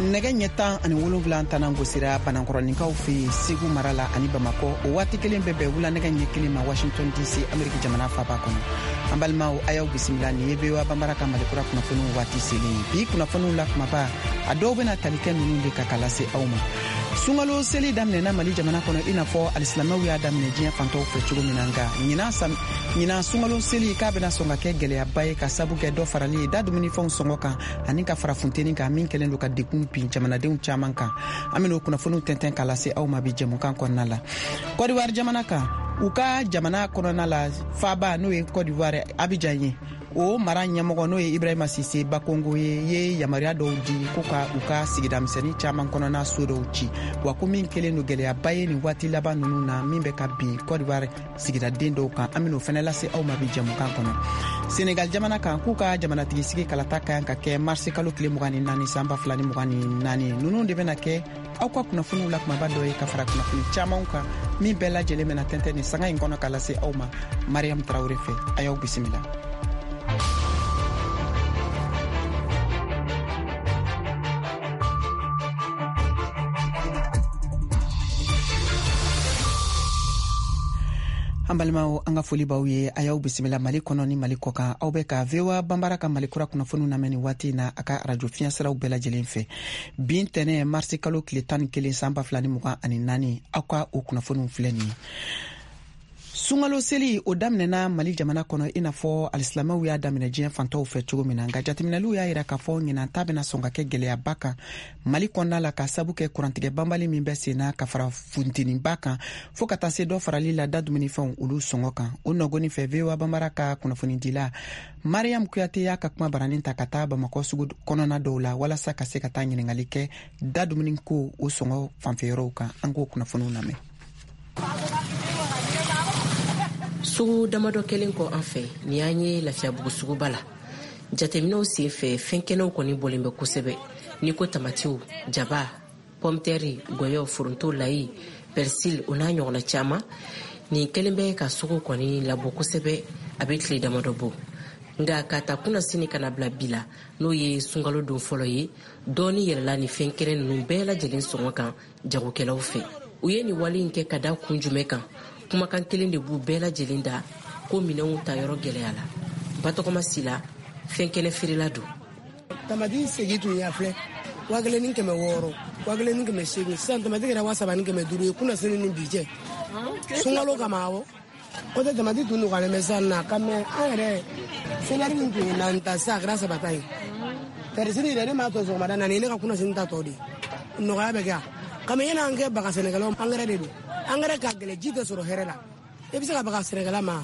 nɛgɛ ɲɛ 17 tanan gosira banankɔrɔninkaw fɛ Segu mara la ani Bamakɔ o waati kelen bɛɛ wula nɛgɛ ɲɛ 1 ma Washington DC Ameriki jamana faba kɔnɔ. An balimaw a y'aw bisimila ni ye VOA Bambara ka Malikura kunnafoniw waati selen. Bi kunnafoniw la kumaba a dɔw bɛna tali kɛ ninnu de ka lase aw ma. Sunkalo seli daminɛna Mali jamana kɔnɔ i n'a fɔ alisilamɛw y'a daminɛ diɲɛ fantaw fɛ cogo min na nka ɲina sunkalo seli k'a bɛna sɔn ka kɛ gɛlɛyaba ye ka sabu kɛ dɔ farali da dumunifɛnw sɔngɔ kan ani ka fara funteni kan min kɛlen don ka dekun bin jamanadenw caman kan. An bɛna o kunnafoniw tɛntɛn ka lase aw ma bi jɛmukan kɔnɔna la. Côte d'Ivoire jamana kan u ka jamana kɔnɔna la faba n'o ye Côte d'Ivoire Abidjan ye. O mara ɲɛmɔgɔ n'o ye Ibrahima Sise Bakongo ye yamaruya dɔw di ko ka u ka sigida misɛnnin caman kɔnɔna so dɔw ci wa ko min kelen don gɛlɛyaba ye nin waati laban ninnu na min bɛ ka bin Côte d'Ivoire sigidaden dɔw kan. An bɛna o fɛnɛ lase aw ma bi jɛmukan kɔnɔ. Senegal jamana kan k'u ka jamanatigi sigi kalata ka kan ka kɛ marsi kalo tile 24 san 2024 ninnu de bɛna kɛ aw ka kunnafoniw la kumaba dɔ ye ka fara kunnafoni camanw kan min bɛɛ lajɛlen bɛna tɛntɛn ni sanga in kɔnɔ ka lase aw ma. Mariam Traoré fɛ a y'aw bisimila. An balimaw an ka foli b'aw ye a y'aw bisimila Mali kɔnɔ ni Mali kɔ kan aw bɛ ka VOA Bambara ka Malikura kunnafoniw lamɛn ni waati na a ka radio fiɲɛ siraw bɛɛ lajɛlen fɛ. Bin tɛnɛ marsi kalo tile 11 san 2024 aw ka o kunnafoniw filɛ nin ye. Sunkalo seli o daminɛna Mali jamana kɔnɔ i n'a fɔ alisilamɛw y'a daminɛ diɲɛ fantaw fɛ cogo min na nka jateminɛliw y'a yira k'a fɔ ɲinan ta bɛna sɔn ka kɛ gɛlɛyaba kan Mali kɔnɔna la ka sabu kɛ kurantigɛ banbali min bɛ senna ka fara funteniba kan fo ka taa se dɔ farali la da dumunifɛnw olu sɔngɔ kan. O nɔgɔni fɛ VOA Bambara ka kunnafonidila Mariam Kuyate y'a ka kuma baranin ta ka taa Bamakɔ sugu kɔnɔna dɔw la walasa ka se ka taa ɲiningali kɛ da dumuniko o sɔngɔ fanfɛyɔrɔw kan. An k'o kunnafoniw lamɛn. Sugu damadɔ kelen kɔ an fɛ ni y'an ye Lafiyabugu suguba la. Jateminɛw sen fɛ fɛn kɛnɛw kɔni bɔlen bɛ kosɛbɛ. Ni ko tamatiw, jaba, pomteri, gɔyɔ, foronto, layi, persil o n'a ɲɔgɔnna caman. Nin kelen bɛ ka sugu kɔni labɔ kosɛbɛ a bɛ tile damadɔ bɔ. Nka ka ta kunna sini kana bila bi la n'o ye sunkalo don fɔlɔ ye dɔɔni yɛlɛla ni fɛn kɛnɛ ninnu bɛɛ lajɛlen sɔngɔ kan jagokɛlaw fɛ. U ye nin wale in kɛ ka da kun jumɛn kan? Kumakan kelen de b'u bɛɛ lajɛlen da ko minɛnw ta yɔrɔ gɛlɛya la. Batɔgɔma Sila fɛn kɛnɛ feerela don. Tamati segi tun y'a filɛ 1,600 1,800 sisan tamati kɛra 3,500 ye kunna sini ni bi cɛ. Sunkalo kama awɔ. O tɛ tamati tun nɔgɔyalen bɛ sisan na ka mɛn an yɛrɛ selɛri min tun ye 4 ta sisan a kɛra 7 ta ye. Perisili yɛrɛ ne m'a to sɔgɔmada na ni ne ka kunna sini ta tɔ de nɔgɔya bɛ kɛ yan. Kami yana an kɛ baga sɛnɛkɛlaw angɛrɛ de don. Angɛrɛ ka gɛlɛ ji tɛ sɔrɔ hɛrɛ la. I bɛ se ka baga sɛnɛkɛla ma.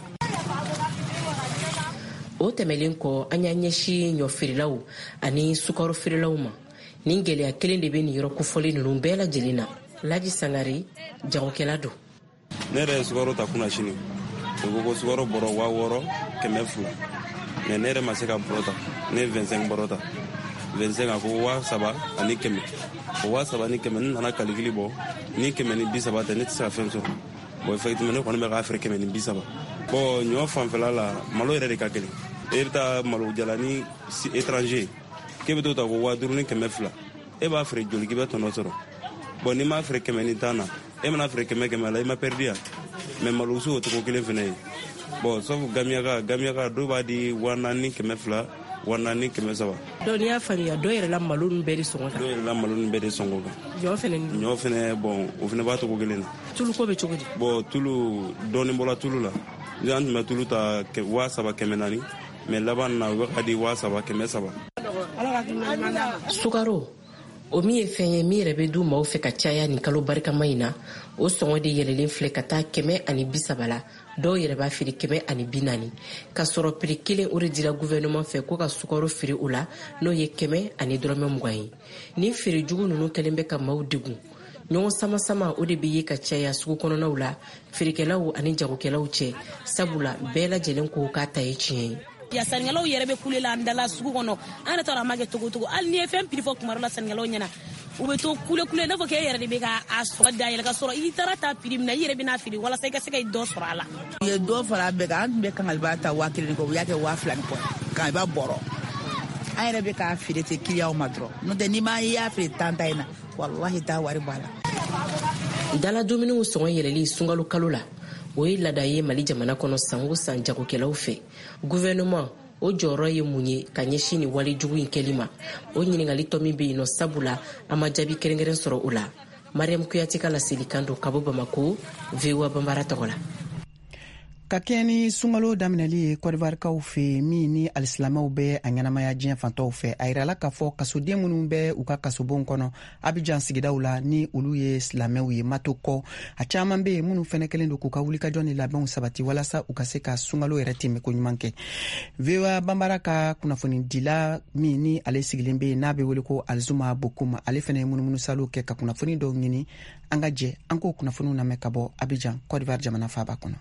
O tɛmɛlen kɔ an y'a ɲɛsin ɲɔ feerelaw ani sukaro feerelaw ma. Nin gɛlɛya kelen de bɛ nin yɔrɔ kofɔlen ninnu bɛɛ lajɛlen na. Laji Sangare jagokɛla don. Ne yɛrɛ ye sukaro ta kunna sini. O ko sukaro bɔrɔ 6,000 200. Mais ne yɛrɛ ma se ka bɔrɔ ta. Ne ye 25 bɔrɔ ta. 25 a ko 7,000 ani 100. O 7,000 ni 100 nana kalikili bɔ. Ni 130 tɛ ne tɛ se ka fɛn sɔrɔ. Bon effectivement ne kɔni bɛ k'a feere 130. Bon ɲɔ fanfɛla la malo yɛrɛ de ka gɛlɛn. E bɛ taa malo jalani étranger k'e bɛ to ta ko 5,000 ni 200. E b'a feere joli k'i bɛ tɔnɔ sɔrɔ. Bon ni m'a feere 100 ni 10 na e mana feere 100 la i ma perdu yan. Mais malo su o cogo kelen fɛnɛ ye. Bon sauf gamiaka dɔw b'a di 4,000 ni 200 4,000 ni 300. Donc n'i y'a faamuya dɔw yɛrɛ la malo ninnu bɛɛ de sɔngɔ kan. Dɔw yɛrɛ la malo ninnu bɛɛ de sɔngɔ kan. Ɲɔ fɛnɛ bon o fɛnɛ b'a cogo kelen na. Tulu ko bɛ cogo di? Bon tulu dɔɔni bɔra tulu la. Ni an tun bɛ tulu ta 7,000 400 mais laban na o bɛ ka di 7,000 300. Sukaro o min ye fɛn ye min yɛrɛ bɛ du maaw fɛ ka caya nin kalo barikama in na o sɔngɔ de yɛlɛlen filɛ ka taa 130 la. Dɔw yɛrɛ b'a feere 140 ka sɔrɔ prix kelen o de dira gouvernement fɛ ko ka sukaro feere o la n'o ye 120 ye. Ni feere jugu ninnu kɛlen bɛ ka maaw degun. Ɲɔgɔn sama o de bɛ ye ka caya sugu kɔnɔnaw la feerekɛlaw ani jagokɛlaw cɛ sabula bɛɛ lajɛlen ko k'a ta ye tiɲɛ ye. Ya sannikɛlaw yɛrɛ bɛ kule la an dala sugu kɔnɔ an yɛrɛ t'a dɔn an ma kɛ togo hali ni ye fɛn prix fɔ kuma dɔ la sannikɛlaw ɲɛna u bɛ to kule n'a fɔ k'e yɛrɛ de bɛ k'a sɔrɔ dayɛlɛ ka sɔrɔ i taara ta prix min na i yɛrɛ bɛ n'a feere walasa i ka se ka dɔ sɔrɔ a la. U ye dɔ fara a bɛɛ kan an tun bɛ kangaliba ta 1,000 kɔ u y'a kɛ 2,000 ni kɔ kangaliba bɔrɔ an yɛrɛ bɛ k'a feere ten kiliyaw ma dɔrɔn n'o tɛ n'i ma y'a feere tanta in na wallahi t'a wari bɔ a la. dala dumuniw sɔngɔ yɛlɛli sunkalo kalo la o ye laada ye Mali jamana kɔnɔ san o san jagokɛlaw fɛ. gouvernement o jɔyɔrɔ ye mun ye ka ɲɛsin ni wale jugu in kɛli ma? o ɲininkali tɔ min bɛ yen nɔ sabula a ma jaabi kɛrɛnkɛrɛn sɔrɔ o la. Mariam Kuyate ka laselikan don ka bɔ Bamako, VOA Bambara tɔgɔ la. ka kɛɲɛ ni sunkalo daminɛli ye kɔdivarikaw fɛ min ni alisilamɛw bɛ a ɲɛnamaya diɲɛ fantaw fɛ a yirala k'a fɔ kasoden minnu bɛ u ka kasobon kɔnɔ Abidjan sigidaw la ni olu ye silamɛw ye mato kɔ a caman bɛ yen minnu fɛnɛ kɛlen don k'u ka wulikajɔ ni labɛnw sabati walasa u ka se ka sunkalo yɛrɛ tɛmɛ ko ɲuman kɛ. VOA Bambara ka kunnafonidila min ni ale sigilen bɛ n'a bɛ wele ko Alzuma Bokum ale fɛnɛ ye munumunu salo kɛ ka kunnafoni dɔw ɲini an ka jɛ an k'o kunnafoniw lamɛn ka bɔ Abidjan Côte d'Ivoire jamana faaba kɔnɔ.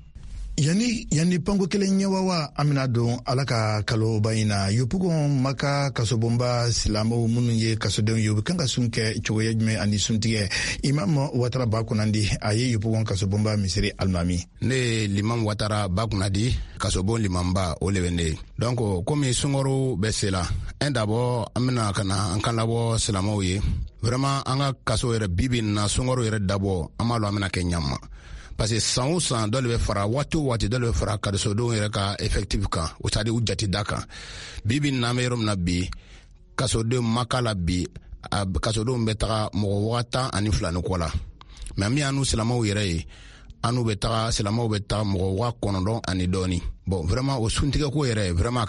yani pango kelen ɲɛwawa an bena don ala ka kaloba in na yopugon maka kasobonba silamɛw minnu ye kasodenw ye u bɛ kan ka sun kɛ cogoya jumɛn ani suntigɛ Imam Watara Bakunandi a ye yopugon kasobonba misiri alimami. Ne ye Limam Watara Bakunandi kasobon limamba o le bɛ ne donc komi sunkaro bɛ se la d'abord an bena ka na an kan labɔ silamɛw ye vraiment an ka kaso yɛrɛ bibi na sunkaro yɛrɛ dabɔ an b'a lɔ an bena kɛ ɲama parce que san o san dɔ le bɛ fara waati o waati dɔ le bɛ fara kasodenw yɛrɛ ka effectif kan o c'est à dire u jati da kan bibi n'an bɛ yɔrɔ min na bi kasodenw maka la bi kasodenw bɛ taga mɔgɔ 12 ni kɔ la mais min y'anu silamɛw yɛrɛ ye anu bɛ taga silamɛw bɛ taga mɔgɔ 9 ani dɔɔni bon vraiment o suntigɛ ko yɛrɛ vraiment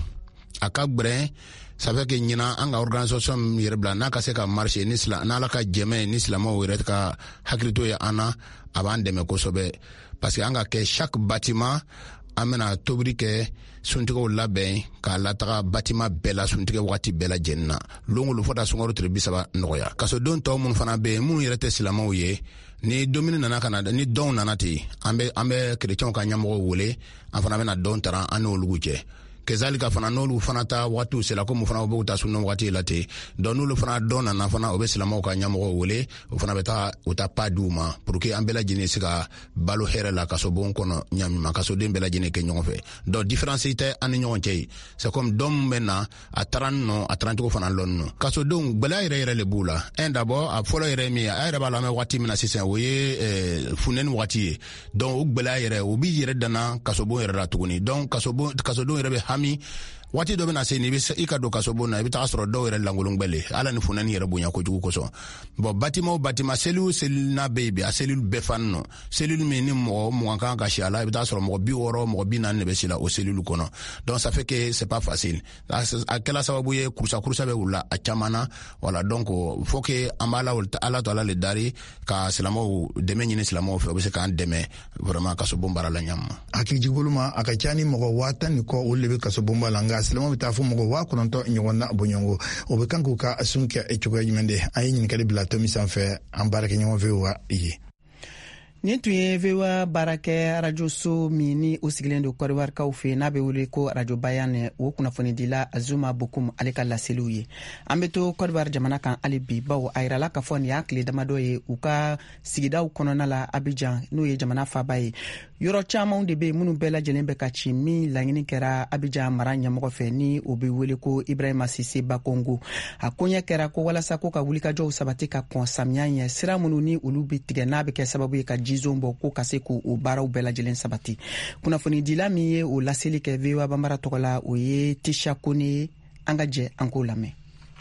a ka gbɛrɛn ça fait que ɲina an ka organisation min yɛrɛ bila n'a ka se ka marcher ni n'ala ka jɛmɛ ni silamɛw yɛrɛ ka hakilito ye an na a b'an dɛmɛ kosɛbɛ parce que an ka kɛ chaque bâtiment an bɛna tobili kɛ suntigɛw labɛn k'a lataga bâtiment bɛɛ la suntigɛ wagati bɛɛ lajɛlen na longolo fɔ da sunkaro tile 30 nɔgɔya kasodenw tɔw minnu fana bɛ yen minnu yɛrɛ tɛ silamɛw ye ni domini nana ka na ni dɔnw nana ten an bɛ kerecɛnw ka ɲɛmɔgɔw wele an fana bɛna dɔn taran an n'olugu cɛ kezalika fana n'olu fana ta waatiw sela komi fana bɛ ta sunna waati la ten donc n'olu fana dɔn nana fana o bɛ silamɛw ka ɲɛmɔgɔw wele o fana bɛ taa u ta pas d'u ma pour que an bɛɛ lajɛlen se ka balo hɛrɛ la kasobon kɔnɔ ɲamima kasoden bɛɛ lajɛlen kɛ ɲɔgɔn fɛ donc différence tɛ an ni ɲɔgɔn cɛ c'est comme dɔn min bɛ na a taara nɔ a tarancogo fana lɔn nɔ kasodenw gbɛlɛya yɛrɛ le b'u la d'abord a fɔlɔ yɛrɛ min a yɛrɛ b'a la an bɛ waati min na sisan o ye funɛni waati ye donc o gbɛlɛya yɛrɛ o b'i yɛrɛ danna kasobon yɛrɛ la tuguni donc kasodenw yɛrɛ bɛ hami waati dɔ bɛna se ni i ka don kasobon na i bɛ taga sɔrɔ dɔw yɛrɛ lankolon gbɛle ala ni funɛni yɛrɛ bonya kojugu kosɔn bon bâtiment o bâtiment cellule n'a bɛ yen bi a cellule bɛɛ fan nɔ cellule min ni mɔgɔ 20 kan ka si a la i bɛ taga sɔrɔ mɔgɔ 60 mɔgɔ 40 de bɛ si la o cellule kɔnɔ donc ça fait que c'est pas facile a kɛla sababu ye kurusa bɛ wula a caman na voilà donc faut que an b'a ala to ala le dari ka silamɛw dɛmɛ ɲini silamɛw fɛ o bɛ se k'an dɛmɛ vraiment kasobon baara la ɲama hakiliji ma a ka ca ni mɔgɔ 10 ni kɔ olu le bɛ kasobon ba la nka silamɛw bɛ taa fɔ mɔgɔ 9 ɲɔgɔn na bɔɲɔngo o bɛ kan k'u ka sun kɛ cogoya jumɛn de an ye ɲininkali bila tomi sanfɛ an baarakɛ ɲɔgɔn fɛ wa ye nin tun ye VOA baarakɛ arajo so min ni o sigilen don Côte d'Ivoirekaw fɛ n'a bɛ wele ko arajo Bayane o kunnafonidila Azuma Bokum ale ka laseliw ye an bɛ to Côte d'Ivoire jamana kan hali bi bawo a yirala k'a fɔ nin y'a tile damadɔ ye u ka sigidaw kɔnɔna la Abidjan n'o ye jamana faaba ye yɔrɔ camanw de bɛ yen minnu bɛɛ lajɛlen bɛ ka ci min laɲini kɛra Abidjan mara ɲɛmɔgɔ fɛ ni o bɛ wele ko Ibrahima Sise Bakongo a koɲɛ kɛra ko walasa ko ka wulikajɔw sabati ka kɔn samiya ɲɛ sira minnu ni olu bɛ tigɛ n'a bɛ kɛ sababu ye ka jizon bɔ ko ka se k'o baaraw bɛɛ lajɛlen sabati kunnafonidila min ye o laseli kɛ VOA Bambara tɔgɔ la o ye Tisha Kone an ka jɛ an k'o lamɛn.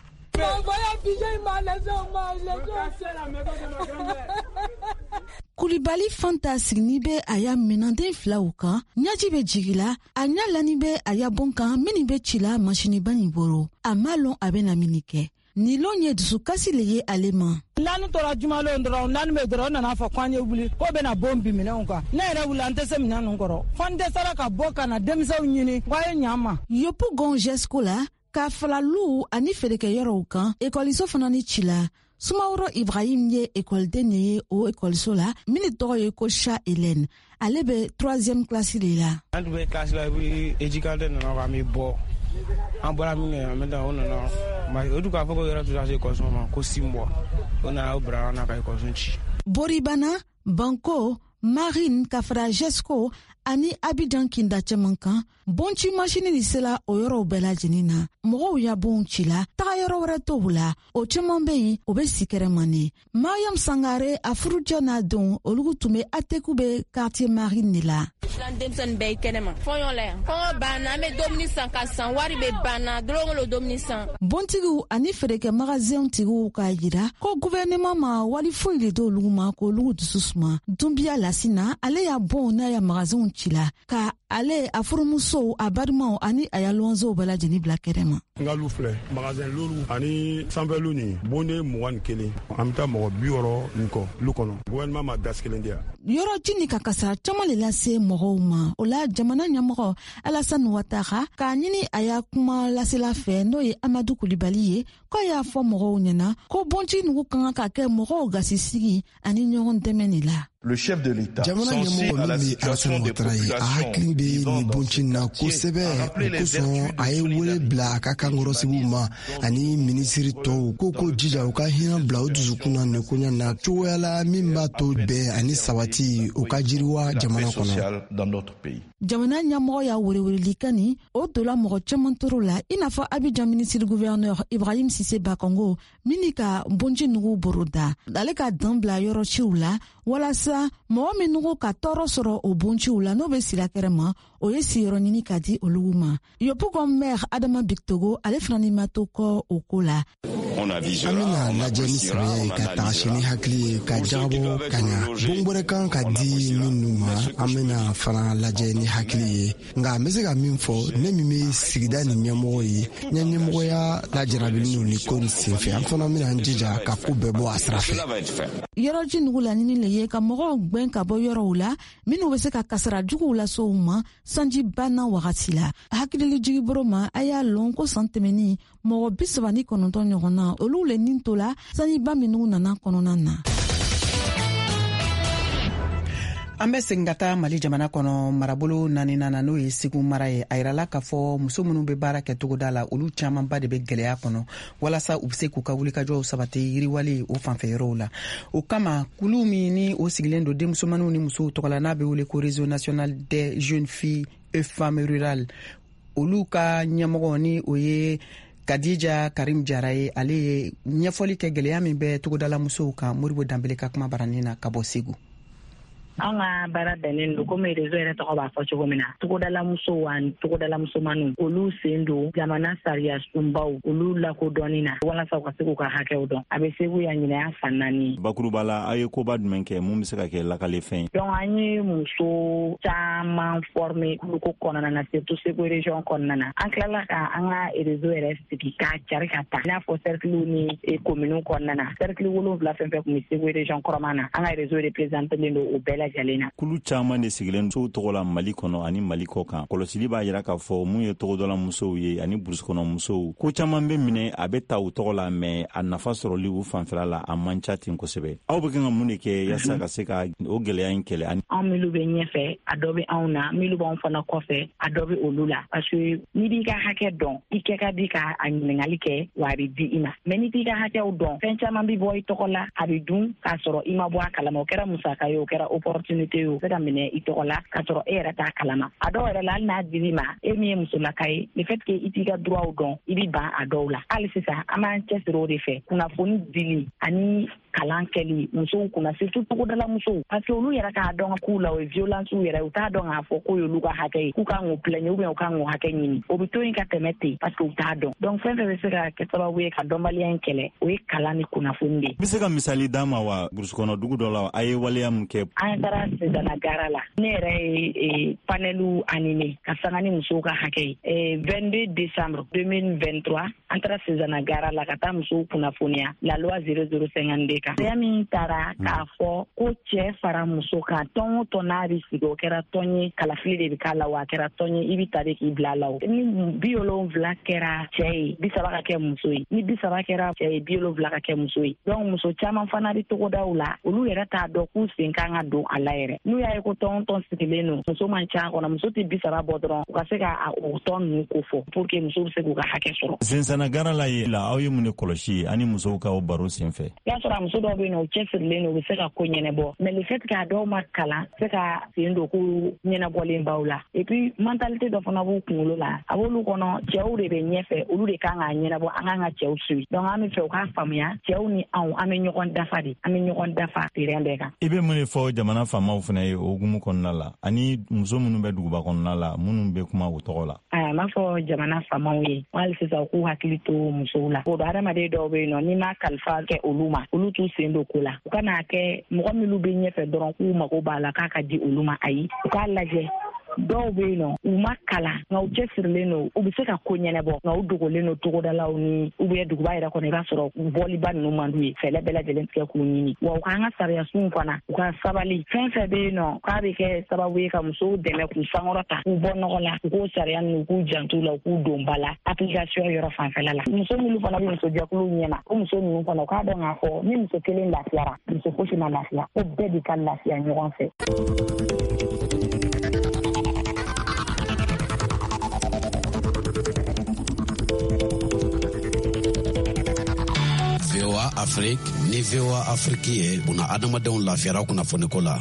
Kulibali Fanta sigini bɛ a y'a minɛnden 2 kan ɲaji bɛ jigi la a ɲa lani bɛ a y'a bon kan minni bɛ ci la masiniba in bolo a ma lɔn a bɛ na mini kɛ ni lɔn ye dusukasi le ye ale ma. N'an tora jumalon dɔrɔn n'an bɛ dɔrɔn nana fɔ k'an ye wuli ko bɛna bɔn bi minɛnw kan ne yɛrɛ wuli an tɛ se minɛn ninnu kɔrɔ fɔ n dɛsɛra ka bɔ ka na denmisɛnw ɲini k'a ye ɲɛ an ma. Yopugon Jesco la ka falalu ani feerekɛyɔrɔw kan ekɔliso fana ni ci la Sumaworo Ibrahim ye écoleden ye o écoliso la min tɔgɔ ye ko Cha Hélène ale bɛ 3e classe de la. An tun bɛ classe la bi éducateur nana k'an bɛ bɔ an bɔra min kɛ maintenant o nana o dun k'a fɔ ko yɔrɔ tun tɛ se écoliso ma ko 6 mois o nana o bila an na ka écoliso ci. Boribana, Banko, Marine ka fara Jesco ani Abidjan kinda cɛman kan bonci masini ni sela o yɔrɔw bɛɛ lajɛlen na mɔgɔw ya bon ci la taga yɔrɔ wɛrɛ t'o la o cɛman bɛ yen o bɛ sikɛrɛmane Mariam Sangare a furujɛ n'a don olugu tun bɛ Ateku bɛ quartier Marine de la denmisɛnnin bɛɛ kɛnɛma fɔɲɔ la yan kɔngɔ banna an bɛ domini san ka san wari bɛ banna dɔrɔn domini san bontigiw ani feerekɛ magasin tigiw k'a jira ko gouvernement ma wali foyi de d'olugu ma k'olugu dusu suma Dumbiya Lasina ale y'a bon n'a ya magasinw ci la ka ale a furumusow a balimaw ani a ya luwanzew bɛɛ lajɛlen bila kɛrɛma ngalu filɛ magasin lolu ani sanfɛlu ni bonne 21 an bɛ taa mɔgɔ 60 nin kɔ lu kɔnɔ gouvernement ma das kelen di yan yɔrɔ ji ni ka kasara caman le lase mɔgɔw ma o la jamana ɲɛmɔgɔ Alassane Ouattara k'a ɲini a y'a kuma lasela fɛ n'o ye Amadou Coulibaly ye k'a y'a fɔ mɔgɔw ɲɛna ko bonci nugu kan ka kɛ mɔgɔw gasisigi ani ɲɔgɔn dɛmɛ de la Le chef de l'État, jamana ɲɛmɔgɔ min bɛ Alassane Ouattara ye a hakili bɛ nin bonci na kosɛbɛ o kosɔn a ye wele bila a ka kankɔrɔsigiw ma ani minisiri tɔw ko jija u ka hinɛ bila o dusukun na nin koɲa na cogoya la min b'a to bɛn ani sabati u ka jiriwa jamana kɔnɔ. Jamana ɲɛmɔgɔ y'a weleweleli kɛ nin o dola mɔgɔ caman tɔɔrɔ la i n'a fɔ Abidjan ministre gouverneur Ibrahim Cissé Bakongo min ka bonci nugu boro da ale ka dan bila yɔrɔ ciw la walasa mɔgɔ min nugu ka tɔɔrɔ sɔrɔ o bonciw la n'o bɛ sira kɛrɛ ma o ye siyɔrɔ ɲini ka di olugu ma Yopougon maire Adama Bictogo ale fana ni ma to kɔ o ko la an bɛna lajɛ ni sɛbɛya ye ka taga sini hakili ye ka jagabɔ ka ɲa bon wɛrɛ kan ka di minnu ma an bɛna fana lajɛ ni hakili ye nka an bɛ se ka min fɔ ne min bɛ sigida ni ɲɛmɔgɔ ye ɲɛmɔgɔya lajarabili ni ko ni senfɛ an fana bɛna an jija ka ko bɛɛ bɔ a sira fɛ yɔrɔji nugu laɲini le ye ka mɔgɔw gwɛn ka bɔ yɔrɔw la minnu bɛ se ka kasara juguw lase u ma sanji banna wagati la hakilili jigiboro ma a y'a lɔn ko san tɛmɛni mɔgɔ 39 ɲɔgɔn na olu le nin to la sanjiba minnu nana kɔnɔna na. An bɛ segin ka taa Mali jamana kɔnɔ marabolo 4nan na n'o ye Segu mara ye a yirala k'a fɔ muso minnu bɛ baara kɛ togoda la olu camanba de bɛ gɛlɛya kɔnɔ walasa u bɛ se k'u ka wulikajɔw sabati yiriwali o fanfɛ yɔrɔw la o kama kulu min ni o sigilen don denmusomaninw ni musow tɔgɔ la n'a bɛ wele ko réseau national des jeunes filles et femmes rurales olu ka ɲɛmɔgɔ ni o ye Kadija Karim Jara ye ale ye ɲɛfɔli kɛ gɛlɛya min bɛ togodala musow kan Moribo Danbele ka kuma baranin na ka bɔ Segu. An ka baara bɛnnen don komi réseau yɛrɛ tɔgɔ b'a fɔ cogo min na togodala musow ani togodala musomanninw olu sen don jamana sariya sunbaw olu lakodɔnni na walasa u ka se k'u ka hakɛw dɔn a bɛ Segu yan ɲinɛ fan 4 bakuruba la a ye koba jumɛn kɛ mun bɛ se ka kɛ lakalefɛn ye donc an ye muso caman former kuluko kɔnɔna na surtout Segu région kɔnɔna na an tilala ka an ka réseau yɛrɛ sigi k'a cari ka ta i n'a fɔ cercle ni commune kɔnɔna na cercle 7 fɛn fɛn kun bɛ Segu région kɔrɔman na an ka réseau représentelen don o bɛɛ kulu caman de sigilen musow tɔgɔ la Mali kɔnɔ ani Mali kɔ kan kɔlɔsili b'a jira k'a fɔ mun ye tɔgɔdɔla musow ye ani burusukɔnɔ musow ko caman bɛ minɛ a bɛ ta u tɔgɔ la mɛ a nafa sɔrɔli u fanfɛla la a man ca ten kosɛbɛ aw bɛ kan ka mun de kɛ yasa ka se ka o gɛlɛya in kɛlɛ ani an milu bɛ ɲɛfɛ a dɔ bɛ anw na milu b'anw fana kɔfɛ a dɔ bɛ olu la parce que n'i b'i ka hakɛ dɔn i kɛ ka di ka a ɲininkali kɛ wa a bɛ di i ma mɛ n'i t'i ka hakɛw dɔn fɛn caman bɛ bɔ i tɔgɔ la a bɛ dun k'a sɔrɔ i ma bɔ a kalama o kɛra musaka ye o kɛra opportunité ye o se ka minɛ i tɔgɔ la k'a sɔrɔ e yɛrɛ t'a kalama a dɔw yɛrɛ la hali n'a dir'i ma e min ye musolaka ye le fait que i t'i ka droitw dɔn i bɛ ban a dɔw la hali sisan an b'an cɛsiri o de fɛ kunnafoni dili ani kalan kɛli musow kunna surtout togodala musow parce que olu yɛrɛ k'a dɔn k'u la o ye violence yɛrɛ u t'a dɔn k'a fɔ k'o y'olu ka hakɛ ye k'u kan k'o plaignre ou bien u kan k'o hakɛ ɲini o bɛ to yen ka tɛmɛ ten parce que u t'a dɔn donc fɛn fɛn bɛ se ka kɛ sababu ye ka dɔnbaliya in kɛlɛ o ye kalan ni kunnafoni de ye. I bɛ se ka misali d'a ma wa burusukɔnɔ dugu dɔ la a ye waleya mun kɛ. An taara Sezana gara la ne yɛrɛ ye panelu animé ka sanga ni musow ka hakɛ ye 22 décembre 2023 an taara Sezana gara la ka taa musow kunnafoniya la loi 0052 kan sɛya min taara k'a fɔ ko cɛ fara muso kan tɔn o tɔn n'a bɛ sigi o kɛra tɔn ye kalafili de bɛ k'a la wa a kɛra tɔn ye i bɛ ta de k'i bila a la o ni 70 kɛra cɛ ye 30 ka kɛ muso ye ni 30 kɛra cɛ ye 70 ka kɛ muso ye donc muso caman fana bɛ togodaw la olu yɛrɛ t'a dɔn k'u sen kan ka don a la yɛrɛ n'u y'a ye ko tɔn sigilen don muso man ca kɔnɔ muso tɛ 30 bɔ dɔrɔn u ka se ka o tɔn ninnu ko fɔ pour que muso bɛ se k'u ka hakɛ sɔrɔ. Sensana gara la ye la aw ye mun de kɔlɔsi ani musow ka o baro senfɛ. I y'a sɔrɔ a muso muso dɔw bɛ yen nɔ u cɛsirilen don u bɛ se ka ko ɲɛnabɔ mais le fait k'a dɔw ma kalan se ka sen don ko ɲɛnabɔlen baw la et puis mentalité dɔ fana b'u kunkolo la a b'olu kɔnɔ cɛw de bɛ ɲɛfɛ olu de kan k'a ɲɛnabɔ an kan ka cɛw suit donc an bɛ fɛ u k'a faamuya cɛw ni anw an bɛ ɲɔgɔn dafa de an bɛ ɲɔgɔn dafa terrain bɛɛ kan. I bɛ mun de fɔ jamana faamaw fana ye o hukumu kɔnɔna la ani muso minnu bɛ duguba kɔnɔna la minnu bɛ kuma u tɔgɔ la. A m'a fɔ jamana faamaw ye hali sisan u k'u hakili to musow la o don adamaden dɔw bɛ yen nɔ n'i ma kalifa kɛ olu ma olu t'u sen don ko la u kana kɛ mɔgɔ minnu bɛ ɲɛfɛ dɔrɔn k'u mago b'a la k'a ka di olu ma ayi u k'a lajɛ dɔw bɛ yen nɔ u ma kalan nka u cɛsirilen don u bɛ se ka ko ɲɛnabɔ nka u dogolen don togodalaw ni duguba yɛrɛ kɔnɔ i b'a sɔrɔ bɔliba ninnu man d'u ye fɛlɛ bɛɛ lajɛlen tigɛ k'u ɲini wa u k'an ka sariyasunw fana u ka sabali fɛn fɛn bɛ yen nɔ k'a bɛ kɛ sababu ye ka musow dɛmɛ k'u sankɔrɔta k'u bɔ nɔgɔ la u k'o sariya ninnu u k'u janto la u k'u don ba la application yɔrɔ fanfɛla la muso minnu fana bɛ musojɛkuluw ɲɛma o muso ninnu fana u k'a dɔn k'a fɔ ni muso kelen lafiyara muso fosi ma lafiya ko bɛɛ de ka lafiya ɲɔgɔn fɛ. VOA Afrique ni VOA Afrique ye buna adamadenw lafiyara kunnafoniko la.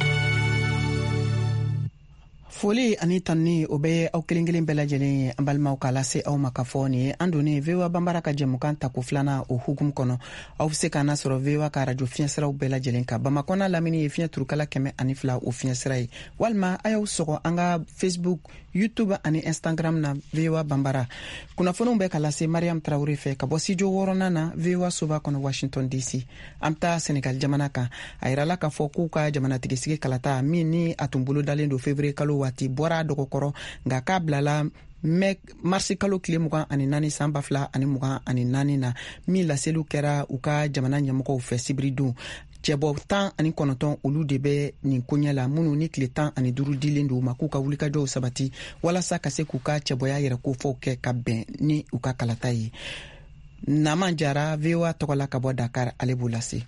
Foli ani tanni o bɛ aw kelen kelen bɛɛ lajɛlen ye an balimaw k'a lase aw ma ka fɔ nin ye an donnen VOA Banbara ka jɛmukan ta ko filanan o hukumu kɔnɔ aw bɛ se k'an sɔrɔ VOA ka radio fiɲɛsiraw bɛɛ lajɛlen kan Bamakɔ n'a lamini ye fiɲɛ turukala 102 o fiɲɛsira ye walima a y'aw sɔgɔ an ka Facebook YouTube ani Instagram na VOA Banbara kunnafoniw bɛ ka lase Mariam Traoré fɛ ka bɔ studio 6nan na VOA Soba kɔnɔ Washington DC an bɛ taa Senegal jamana kan a yirala k'a fɔ k'u ka jamanatigisi kalata min ni a tun bolo dalen don février kalo waati bɔra dɔgɔkɔrɔ nka k'a bilala marsi kalo tile 24 san 2024 na min laseliw kɛra u ka jamana ɲɛmɔgɔw fɛ sibiridenw cɛbɔ 19 olu de bɛ nin koɲɛ la minnu ni tile 15 dilen don u ma k'u ka wulikajɔw sabati walasa ka se k'u ka cɛbɔya yɛrɛ kofɔw kɛ ka bɛn ni u ka kalata ye. Naman Jara VOA tɔgɔla ka bɔ Dakar ale b'u lase.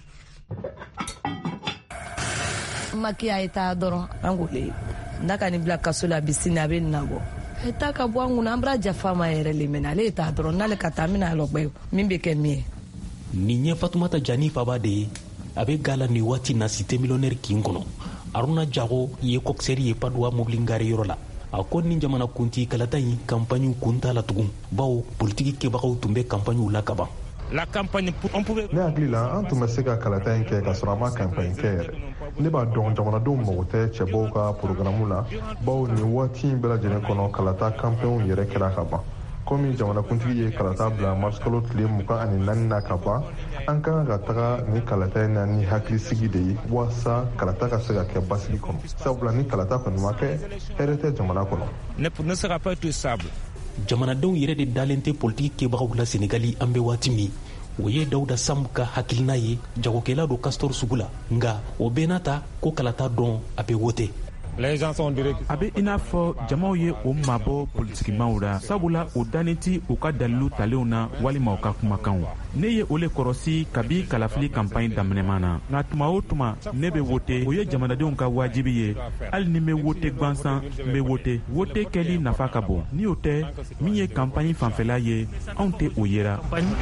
Makiya ye taa dɔrɔn an k'ole n'a ka nin bila kaso la bisini a bɛ nin nabɔ a taa ka bɔ an kunna an bɛra jafa ma yɛrɛ le mɛnɛ ale ye taa dɔrɔn n'ale ka taa mina lɔgbɛ min bɛ kɛ min ye. Nin ye Fatumata Jani faba de ye a bɛ gala ni waati na Cité Millionnaire kin kɔnɔ Aruna Jago ye kokisɛri ye Padoua mobili ngari yɔrɔ la a ko ni jamana kunti kalata in campagne kunta la tugun bawo politiki kɛbagaw tun bɛ campagne la kaban. La campagne on pouvait ne hakili la an tun bɛ se ka kalata in kɛ ka sɔrɔ an ma campagne kɛ yɛrɛ ne b'a dɔn jamanadenw mago tɛ cɛbɔw ka programme la bawo nin waati in bɛɛ lajɛlen kɔnɔ kalata campagne yɛrɛ kɛra ka ban komi jamanakuntigi ye kalata bila mars kalo tile 24 na ka ban an kan ka taga ni kalata in na ni hakilisigi de ye walasa kalata ka se ka kɛ basigi kɔnɔ sabula ni kalata kɔni ma kɛ hɛrɛ tɛ jamana kɔnɔ ne sera pas tout stable jamanadenw yɛrɛ de dalen tɛ politiki kɛbagaw la Senegali an bɛ waati min o ye Dawuda Samb ka hakilina ye jagokɛla do Castor sugu la nga o bɛɛ n'a ta ko kalata dɔn a bɛ wote. A bɛ i n'a fɔ jamaw ye o mabɔ politikimaw la sabula o dannen ti u ka dalilu talenw na walima u ka kumakanw ne ye o le kɔrɔsi kabi kalafili campagne daminɛman na nka tuma o tuma ne bɛ wote o ye jamanadenw ka wajibi ye hali ni n bɛ wote gwansan n bɛ wote kɛli nafa ka bon ni o tɛ min ye campagne fanfɛla ye anw tɛ o yera.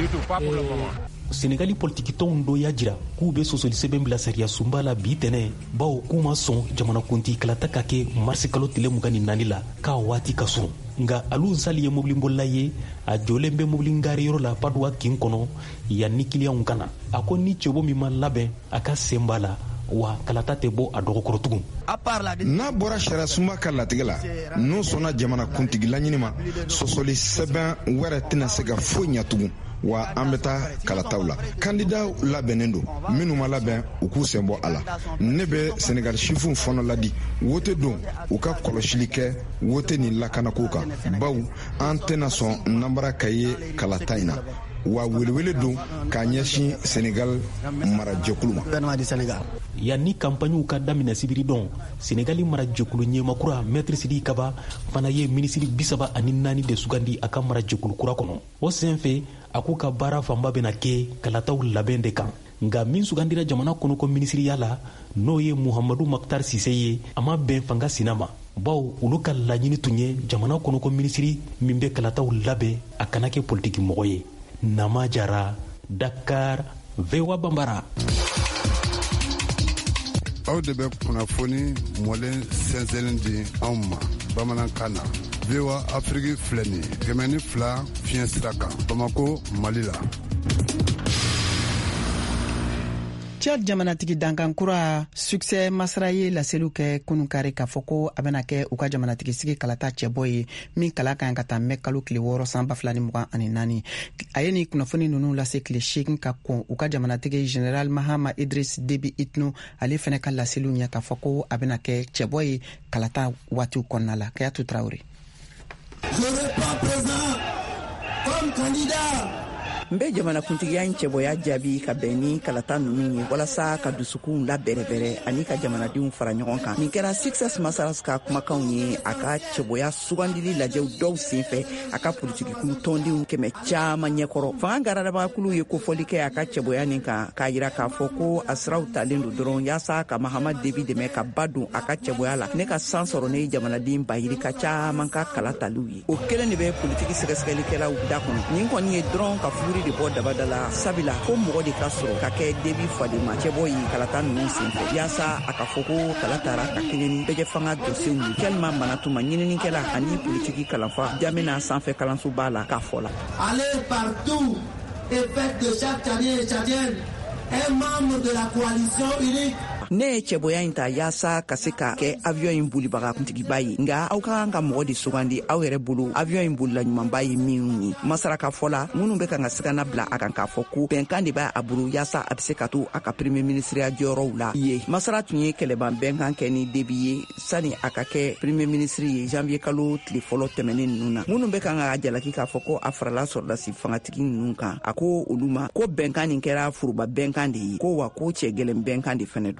Senegali politiki tɔnw dɔ y'a jira k'u bɛ sɔsɔli sɛbɛn bila sariya sunba la bi tɛnɛ bawo k'u ma sɔn jamanakunti kalata ka kɛ marisi kalo tile 24 la k'a waati ka surun nga Alun Sali ye mobilibolila ye a jɔlen bɛ mobili ngari yɔrɔ la Padoua kin kɔnɔ yan ni kiliyanw kana a ko ni cɛbo min ma labɛn a ka sen b'a la wa kalata tɛ bɔ a dɔgɔkɔrɔ tugun. N'a bɔra sariya sunba ka latigɛ la n'o sɔnna jamanakuntigi laɲini ma sɔsɔli sɛbɛn wɛrɛ tɛna se ka foyi ɲɛ tugun wa an bɛ taa kalataw la kandidaw labɛnnen don minnu ma labɛn u k'u sen bɔ a la ne bɛ Senegal sifuw fɔlɔ ladi wote don u ka kɔlɔsili kɛ wote ni lakanako kan baw an tɛna sɔn nanbara ka ye kalata in na wa welewele don k'a ɲɛsin Senegal marajɛkulu ma. Yan ni campagne ka daminɛ sibiri dɔn Senegali marajɛkulu ɲɛmakura Maître Sidi Kaba fana ye minisiri 34 de sugandi a ka marajɛkulu kura kɔnɔ o senfɛ a k'u ka baara fanba bɛna kɛ kalataw labɛn de kan nka min sugandira jamana kɔnɔko minisiriya la n'o ye Muhammadu Maktar Sise ye a ma bɛn fanga sina ma bawo olu ka laɲini tun ye jamana kɔnɔko minisiri min bɛ kalataw labɛn a kana kɛ politiki mɔgɔ ye. Nama Jara, Dakar, VOA Banbara. aw de bɛ kunnafoni mɔlen sɛnsɛnlen di anw ma bamanankan na. VOA Afrique filɛ nin ye 102 fiɲɛ sira kan Bamako, Mali la. Chad jamanatigi dankan kura succès masara ye laseliw kɛ kunun kari k'a fɔ ko a bɛna kɛ u ka jamanatigi sigi kalata cɛbɔ ye min kala kan ka taa mɛn kalo tile 6 san 2024 a ye ni kunnafoni ninnu lase tile 8 ka kɔn u ka jamanatigi General Mahama Idris Déby Itno ale fɛnɛ ka laseliw ɲɛ k'a fɔ ko a bɛna kɛ cɛbɔ ye kalata waatiw kɔnɔna la. Kayatu Traoré. Je réponds présent comme candidat. Nbe jamana kuntigiya in cɛbɔya jaabi ka bɛn ni kalata ninnu ye walasa ka dusukun la bɛrɛbɛrɛ ani ka jamanadenw fara ɲɔgɔn kan. Nin kɛra Success Masaras ka kumakanw ye a ka cɛbɔya sugandili lajɛw dɔw senfɛ a ka politikikulu tɔndenw kɛmɛ caman ɲɛkɔrɔ. Fanga garadabakulu ye kofɔli kɛ a ka cɛbɔya nin kan k'a yira k'a fɔ ko a siraw talen don dɔrɔn yaasa ka Mahama Déby dɛmɛ ka ba don a ka cɛbɔya la. Ne ka san sɔrɔ ne jamanaden bayiri ka caman ka kala taliw ye. O kelen de bɛ politiki sɛgɛsɛgɛlikɛlaw da kɔnɔ. Nin kɔni ye dɔrɔn ka furi de bɔ dabada la sabila ko mɔgɔ de ka sɔrɔ ka kɛ Déby fadema cɛbɔ ye kalata ninnu senfɛ yaasa a ka fɔ ko kala tara ka kelen ni bɛjɛ fanga dosiw ye kɛlima manatuma ɲininikɛla ani politiki kalanfa jamana sanfɛ kalanso b'a la k'a fɔ la. Allez partout et faites de chaque Tchadien et Tchadienne un membre de la coalition unique. Ne ye cɛbɔya in ta yaasa ka se ka kɛ avion in bolibaga kuntigiba ye nga aw ka kan ka mɔgɔ de sugandi aw yɛrɛ bolo avion in bolila ɲumanba ye minnu ye. Masara ka fɔ la minnu bɛ kan ka sigana bila a kan k'a fɔ ko bɛnkan de b'a a bolo yaasa a bɛ se ka to a ka premier ministeriya jɔyɔrɔw la ye. Masara tun ye kɛlɛban bɛnkan kɛ ni Déby ye sani a ka kɛ premier ministre ye janvier kalo tile fɔlɔ tɛmɛnen ninnu na. Minnu bɛ kan ka jalaki k'a fɔ ko a farala sɔrɔdasi fangatigi ninnu kan a ko olu ma ko bɛnkan nin kɛra foroba bɛnkan de ye ko wa ko cɛ gɛlɛn bɛnkan de fɛnɛ don.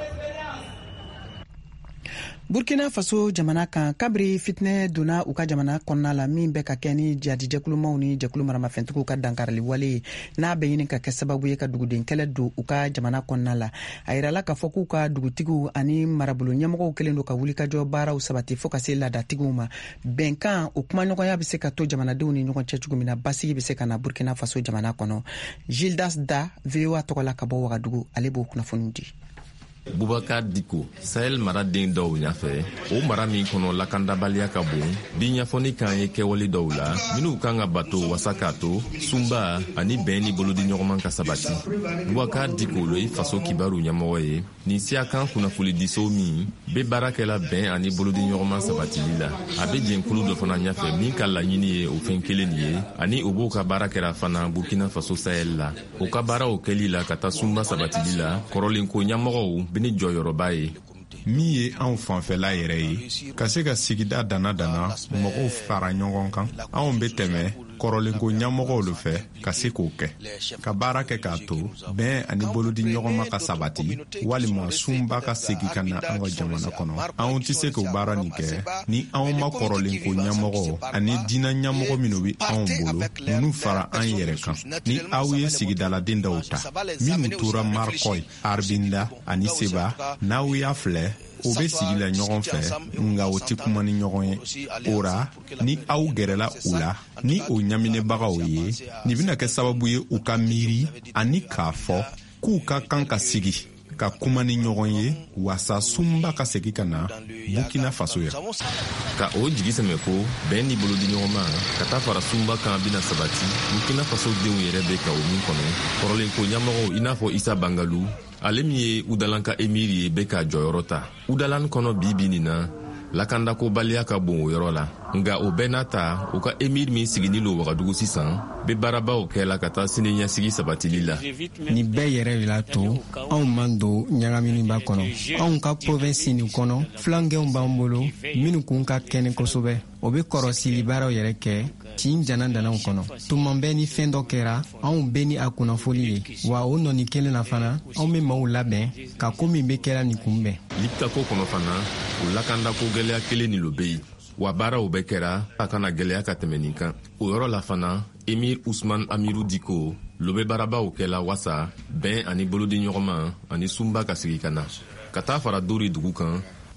Burkina Faso jamana kan kabri fitne donna u ka jamana kɔnɔna la min bɛ ka kɛ ni jadijɛkulumaw ni jɛkulu maramafɛntigiw ka dankarili wale n'a bɛ ɲini ka kɛ sababu ye ka duguden kɛlɛ don u ka jamana kɔnɔna la. A yirala k'a fɔ k'u ka dugutigiw ani marabolo ɲɛmɔgɔw kelen don ka wulikajɔ baaraw sabati fo ka se laadatigiw ma. Bɛnkan o kumaɲɔgɔnya bɛ se ka to jamanadenw ni ɲɔgɔn cɛ cogo min na basigi bɛ se ka na Burkina Faso jamana kɔnɔ. Gildas Da VOA tɔgɔ la ka bɔ Wagadugu ale b'o kunnafoni di. Boubacar Diko, Sahel mara den dɔw ɲafɛ o mara min kɔnɔ lakandabaliya ka bon bi ɲafɔni kan ye kɛwale dɔw la minnu kan ka bato wasa k'a to sunba ani bɛn ni bolodi ɲɔgɔnman ka sabati. Boubacar Diko lo ye faso kibaru ɲɛmɔgɔ ye nin siya kan kunnafoli diso min be baarakɛla bɛn ani bolodi ɲɔgɔnman sabatili la a be jɛnkulu dɔ fana ɲafɛ min ka laɲini ye o fɛn kelen nin ye ani o b'o ka baara kɛra fana Burkina Faso Sahel la o ka baara o kɛli la ka taa sunba sabatili la kɔrɔlenko ɲɛmɔgɔw beni jɔyɔrɔba ye min ye anw fanfɛla yɛrɛ ye ka se ka sigida dana mɔgɔw fara ɲɔgɔn kan anw be tɛmɛ kɔrɔlenko ɲɛmɔgɔw lo fɛ ka se k'o kɛ ka baara kɛ k'a to bɛn ani bolodi ɲɔgɔnma ka sabati walima sunba ka segi ka na an ka jamana kɔnɔ anw tɛ se k'o baara nin kɛ ni anw ma kɔrɔlenko ɲɛmɔgɔ ani diinɛ ɲɛmɔgɔ minnu be anw bolo ninnu fara an yɛrɛ kan ni aw ye sigidaladen dɔw ta minnu tora Markoy, Arbinda ani Seba n'aw y'a filɛ o be sigi la ɲɔgɔn fɛ nga o tɛ kuma ni ɲɔgɔn ye o ra ni aw gɛrɛla u la ni o ɲaminɛbagaw ye nin bena kɛ sababu ye u ka miiri ani k'a fɔ k'u ka kan ka sigi ka kuma ni ɲɔgɔn ye wasa sunba ka segi ka na Burkina Faso ya ka o jigi sɛmɛ ko bɛn ni bolodi ɲɔgɔnma ka taa fara sunba kan bena sabati Burkina Faso denw yɛrɛ be ka o min kɔnɔ kɔrɔlenko ɲɛmɔgɔw i n'a fɔ Isa Bangalu ale min ye Udalan ka emiri ye be ka jɔyɔrɔ ta Udalan kɔnɔ bibi nin na lakandakobaliya ka bon o yɔrɔ la nga o bɛɛ n'a ta o ka emir min sigini lo Wagadugu sisan be baarabaw kɛla ka taa sini ɲɛsigi sabatili la ni bɛɛ yɛrɛ de la to anw man don ɲagaminiba kɔnɔ anw ka provinsi nin kɔnɔ filankɛw b'an bolo minnu kun ka kɛnɛ kosɛbɛ o be kɔrɔsili baaraw yɛrɛ kɛ tin jana danaw kɔnɔ tuman bɛɛ ni fɛn dɔ kɛra anw bɛɛ ni a kunnafoli ye wa o nɔni kelen na fana anw be maaw labɛn ka ko min be kɛra nin kunbɛn liptako kɔnɔ fana o lakandako gwɛlɛya kelen ni lo be yen wa baaraw bɛɛ kɛra a kana gwɛlɛya ka tɛmɛ nin kan o yɔrɔ la fana Emir Ousmane Amirou Diko lo be baarabaw kɛla wasa bɛn ani bolodi ɲɔgɔnma ani sunba ka sigi ka na ka taa fara Dori dugu kan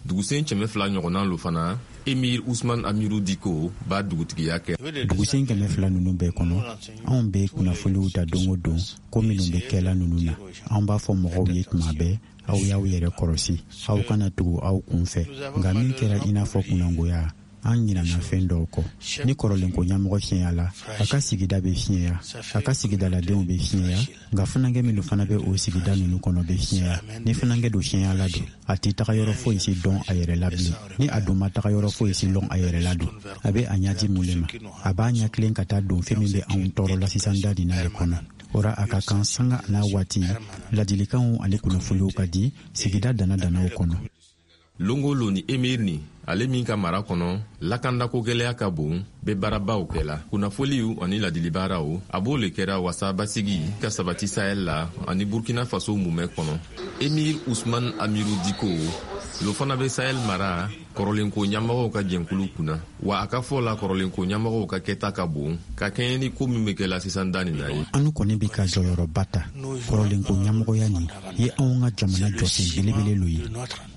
dugusen cɛmɛ fila ɲɔgɔnna lo fana Emir Ousmane Amirou Diko b'a dugutigiya kɛ. Dugusen 200 ninnu bɛɛ kɔnɔ anw bɛ kunnafoniw ta don o don ko minnu bɛ kɛla ninnu na. An b'a fɔ mɔgɔw ye tuma bɛɛ aw y'aw yɛrɛ kɔrɔsi, aw kana tugu aw kun fɛ. Nka min kɛra i n'a fɔ kunnangoya an ɲinana fɛn dɔw kɔ. Ni kɔrɔlenko ɲɛmɔgɔ fiɲɛyala a ka sigida bɛ fiɲɛya, a ka sigidaladenw bɛ fiɲɛya, nka fanankɛ minnu fana bɛ o sigida ninnu kɔnɔ bɛ fiɲɛya. Ni fanankɛ don fiɲɛyala don a tɛ taga yɔrɔ foyi si dɔn a yɛrɛ la bilen. Ni a don ma taga yɔrɔ foyi si lɔn a yɛrɛ la don a bɛ a ɲaji mun le ma, a b'a ɲɛ tilen ka taa don fɛn min bɛ anw tɔɔrɔ la sisan da nin na de kɔnɔ. Ora a ka kan sanga n'a waati ladilikanw ani kunnafoniw ka di sigida dana-danaw kɔnɔ. Longolo ni Emir ni ale min ka mara kɔnɔ lakandako gɛlɛya ka bon bɛ baarabaw kɛla. Kunnafoniw ani ladilibaaraw a b'o le kɛra wasa basigi ka sabati Sahel la ani Burkina Faso mumɛ kɔnɔ. Emir Ousmane Amirou Diko lo fana bɛ Sahel mara kɔrɔlenko ɲɛmɔgɔw ka jɛnkulu kunna, wa a ka fɔ la kɔrɔlenko ɲɛmɔgɔw ka kɛta ka bon ka kɛɲɛ ni ko min bɛ kɛla sisan da nin na ye. Anu kɔni bɛ ka jɔyɔrɔba ta kɔrɔlenko ɲɛmɔgɔya nin ye anw ka jamana jɔsen belebele lo ye.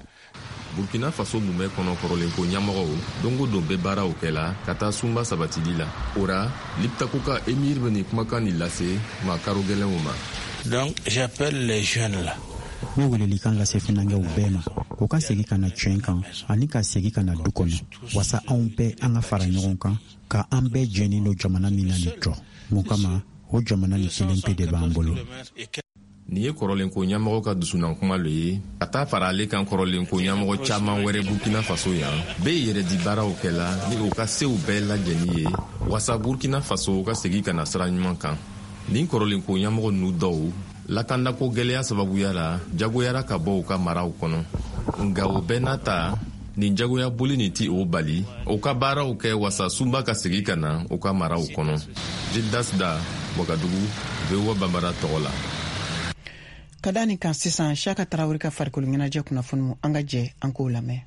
Burkina Faso mumɛ kɔnɔ kɔrɔlenko ɲɛmɔgɔw dongo don bɛ baaraw kɛla ka taa sunba sabatili la. Ora Liptako ka Emir bɛ nin kumakan nin lase maa karo gɛlɛnw ma. Donc j'appelle les jeunes là. Ne welelikan lase finankɛw bɛɛ ma o ka segi ka na tiɲɛ kan ani ka segi ka na du kɔnɔ wasa anw bɛɛ an ka fara ɲɔgɔn kan ka an bɛɛ jɛni don jamana min na ni jɔ. Mun kama o jamana ni kelen pe de b'an bolo. Nin ye kɔrɔlenko ɲɛmɔgɔ ka dusunan kuma lo ye ka taa fara ale kan kɔrɔlenko ɲɛmɔgɔ caman wɛrɛ Burkina Faso yan bɛɛ yɛrɛ di baaraw kɛla ni o ka sew bɛɛ lajɛni ye wasa Burkina Faso ka segi ka na sira ɲuman kan. Nin kɔrɔlenko ɲɛmɔgɔ ninnu dɔw lakandako gɛlɛya sababuya la jagoyara ka bɔ u ka maraw kɔnɔ, nka o bɛɛ n'a ta nin jagoya boli nin ti o bali o ka baaraw kɛ wasa sunba ka segi ka na u ka maraw kɔnɔ. Jildas Da, Wagadugu, VOA Bambara tɔgɔ la. Ka da nin kan sisan Saka Tarawele ka farikolo ɲɛnajɛ kunnafoni mu an ka jɛ an k'o lamɛn.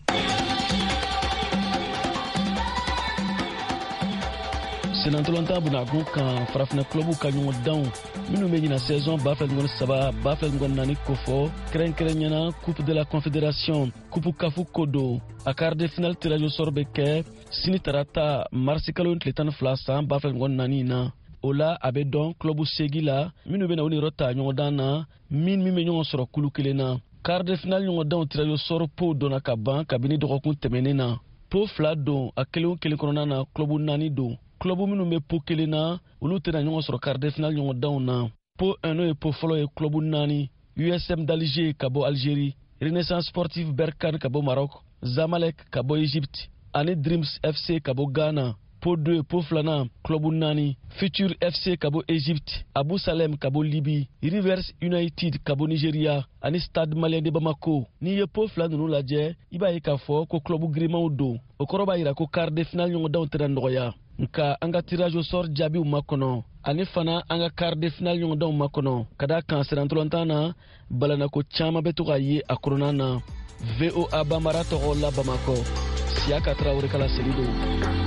Senantolanta bunakun kan farafina klubu ka ɲɔgɔn danw minnu bɛ ɲina saison 2023-2024 kofɔ kɛrɛnkɛrɛnyana Coupe de la Confédération Coupe Kafu ko don a quart de finale tirage au sort bɛ kɛ sini tarata marisi kalo tile 12 san 2024 na. O la a bɛ dɔn klubu segi la minnu bɛna u ni yɔrɔ ta ɲɔgɔn dan na min bɛ ɲɔgɔn sɔrɔ kulu kelen na. Quart de finale ɲɔgɔn danw tirage au sort po donna ka ban kabini dɔgɔkun tɛmɛnen na. Po fila don a kelen o kelen kɔnɔna na klubu 4 don. Klubu minnu bɛ po kelen na olu tɛna ɲɔgɔn sɔrɔ quart de finale ɲɔgɔn danw na. Po 1 n'o ye po fɔlɔ ye klubu 4 USM d'Alger ka bɔ Algérie, Renaissance Sportive Berkane ka bɔ Maroc, Zamalek ka bɔ Egypte ani Dreams FC ka bɔ Ghana. Po 2 po filanan klubu 4 Future FC ka bɔ Egypte, Abu Salem ka bɔ Libye, Rivers United ka bɔ Nigeria ani Stade Malien de Bamako. N'i ye po fila ninnu lajɛ i b'a ye k'a fɔ ko klubu girimanw don. O kɔrɔ b'a jira ko quart de finale ɲɔgɔn danw tɛna nɔgɔya. Nka an ka tirage au sort jaabiw ma kɔnɔ ani fana an ka quart de finale ɲɔgɔn danw ma kɔnɔ ka da kan senantolontan na balanako caman bɛ to k'a ye a kɔnɔna na. VOA Bambara tɔgɔ la Bamakɔ, Siyaka Tarawele kala seli don.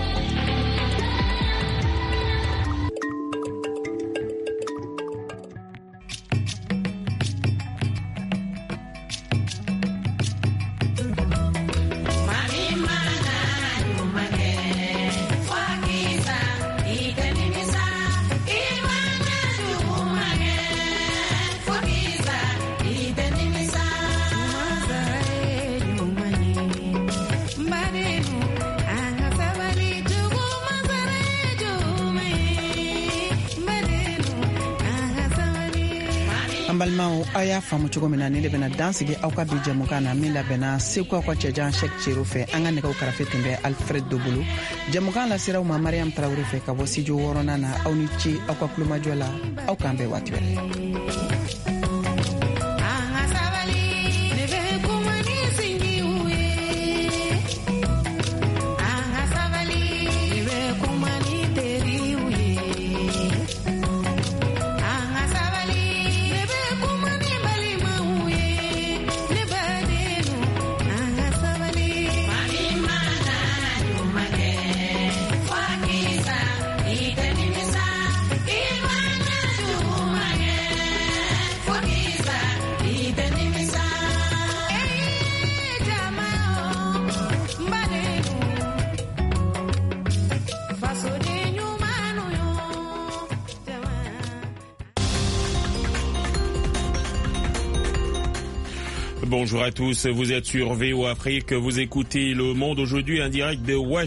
balimaw a y'a faamu cogo min na ne de bɛna dansigi aw ka bi jɛmukan na min labɛnna segu aw ka cɛjan Sɛk Cero fɛ an ka nɛgɛw karafe tun bɛ Alfred Dobolo. Jɛmukan lasiraw ma Mariam Tarawele fɛ ka bɔ studio 6nan na. Aw ni ce aw ka kulomajɔ la, aw k'an bɛɛ waati wɛrɛ. Bonjour à tous, vous êtes sur VOA Afrique, vous écoutez Le Monde aujourd'hui en direct de Washington.